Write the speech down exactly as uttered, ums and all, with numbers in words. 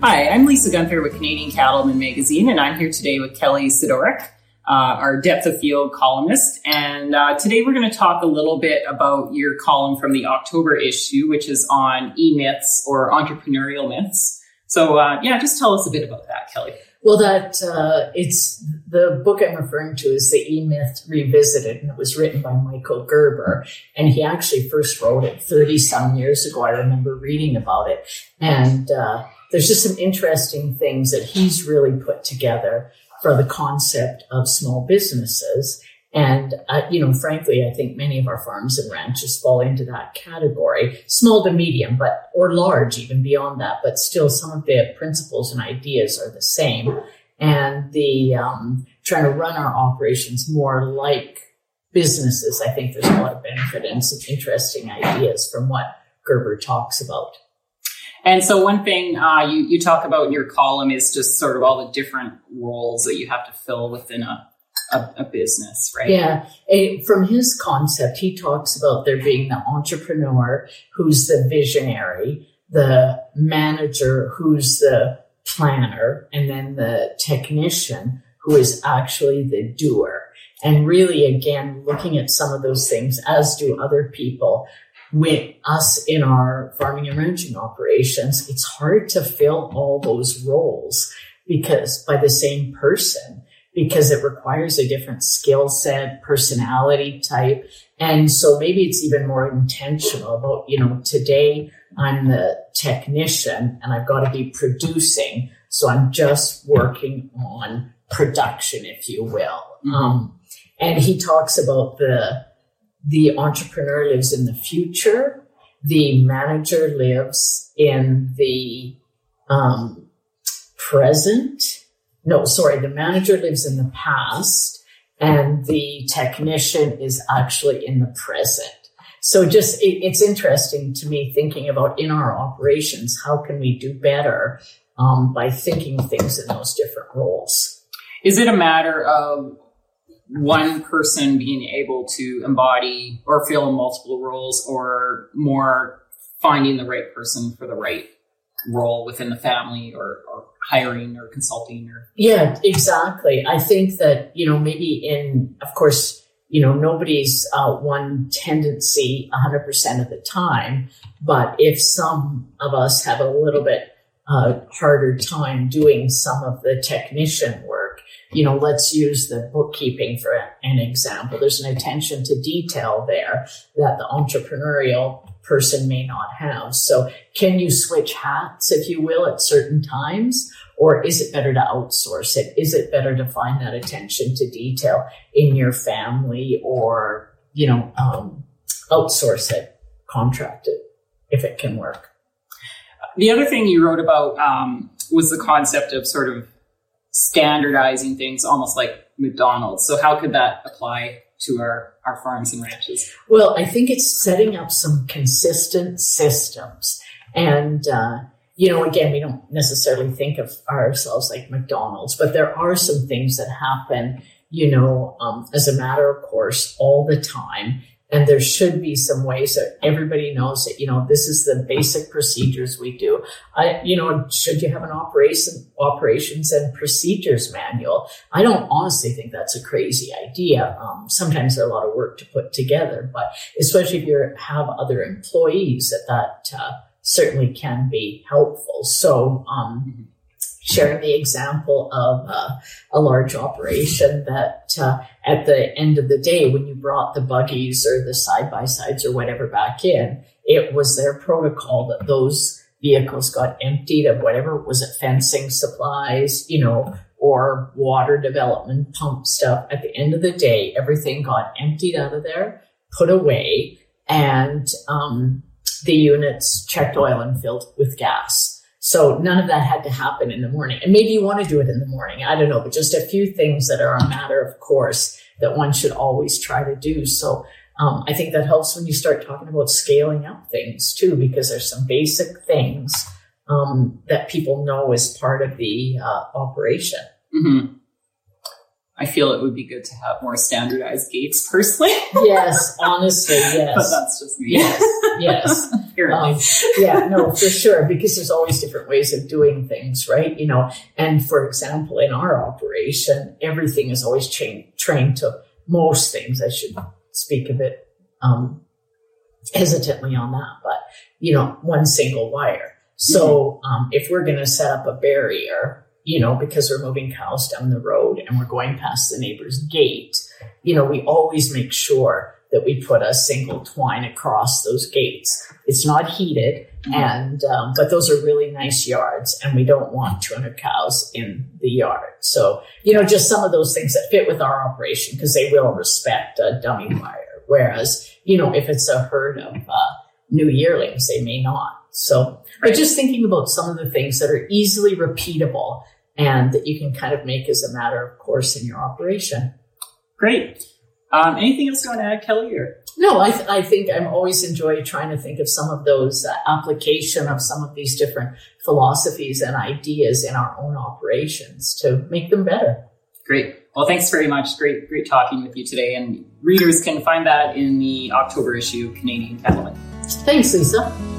Hi, I'm Lisa Gunther with Canadian Cattleman Magazine, and I'm here today with Kelly Sidorik, uh, our Depth of Field columnist. And uh, today we're going to talk a little bit about your column from the October issue, which is on e-myths or entrepreneurial myths. So, uh, yeah, just tell us a bit about that, Kelly. Well, that uh, it's the book I'm referring to is the E-Myth Revisited, and it was written by Michael Gerber. And he actually first wrote it thirty some years ago. I remember reading about it. And uh, there's just some interesting things that he's really put together for the concept of small businesses. And, uh, you know, frankly, I think many of our farms and ranches fall into that category, small to medium, but, or large, even beyond that. But still, some of the principles and ideas are the same. And the, um, trying to run our operations more like businesses, I think there's a lot of benefit and some interesting ideas from what Gerber talks about. And so one thing uh, you, you talk about in your column is just sort of all the different roles that you have to fill within a A, a business, right? Yeah. It, from his concept, he talks about there being the entrepreneur who's the visionary, the manager who's the planner, and then the technician who is actually the doer. And really, again, looking at some of those things, as do other people, with us in our farming and ranching operations, it's hard to fill all those roles because by the same person. Because it requires a different skill set, personality type. And so maybe it's even more intentional about, you know, today I'm the technician and I've got to be producing. So I'm just working on production, if you will. Mm-hmm. Um, and he talks about the, the entrepreneur lives in the future. The manager lives in the, um, present. No, sorry, the manager lives in the past and the technician is actually in the present. So just, it, it's interesting to me thinking about in our operations, how can we do better um, by thinking things in those different roles? Is it a matter of one person being able to embody or fill multiple roles, or more finding the right person for the right role within the family, or, or hiring or consulting? Or yeah, exactly. I think that, you know, maybe in, of course, you know, nobody's uh, one tendency one hundred percent of the time, but if some of us have a little bit uh, harder time doing some of the technician work, you know, let's use the bookkeeping for an example. There's an attention to detail there that the entrepreneurial person may not have. So can you switch hats, if you will, at certain times? Or is it better to outsource it? Is it better to find that attention to detail in your family, or, you know, um, outsource it, contract it, if it can work? The other thing you wrote about um, was the concept of sort of standardizing things, almost like McDonald's. So how could that apply to our, our farms and ranches? Well, I think it's setting up some consistent systems. And, uh, you know, again, we don't necessarily think of ourselves like McDonald's, but there are some things that happen, you know, um, as a matter of course, all the time. And there should be some ways that everybody knows that, you know, this is the basic procedures we do. I, you know, should you have an operation, operations and procedures manual? I don't honestly think that's a crazy idea. Um, sometimes there's a lot of work to put together, but especially if you have other employees, that that uh, certainly can be helpful. So, um, sharing the example of uh, a large operation that uh, at the end of the day, when you brought the buggies or the side-by-sides or whatever back in, it was their protocol that those vehicles got emptied of whatever, was it fencing supplies, you know, or water development pump stuff. At the end of the day, everything got emptied out of there, put away, and um, the units checked oil and filled with gas. So none of that had to happen in the morning. And maybe you want to do it in the morning. I don't know, but just a few things that are a matter of course that one should always try to do. So um, I think that helps when you start talking about scaling up things too, because there's some basic things um, that people know as part of the uh, operation. Mm-hmm. I feel it would be good to have more standardized gates personally. Yes, honestly, yes. But that's just me. Yes, yes. um, yeah, no, for sure, because there's always different ways of doing things, right? You know, and for example, in our operation, everything is always trained trained to most things. I should speak a bit um, hesitantly on that, but, you know, one single wire. So um, if we're going to set up a barrier, you know, because we're moving cows down the road and we're going past the neighbor's gate, you know, we always make sure that we put a single twine across those gates. It's not heated, mm-hmm. and um, but those are really nice yards, and we don't want two hundred cows in the yard. So, you know, just some of those things that fit with our operation, because they will respect a dummy wire. Whereas, you know, if it's a herd of uh, new yearlings, they may not. So, but just thinking about some of the things that are easily repeatable and that you can kind of make as a matter of course in your operation. Great. Um, anything else you want to add, Kelly? Or? No, I, th- I think I'm always enjoy trying to think of some of those uh, application of some of these different philosophies and ideas in our own operations to make them better. Great. Well, thanks very much. Great, great talking with you today. And readers can find that in the October issue of Canadian Cattleman. Thanks, Lisa.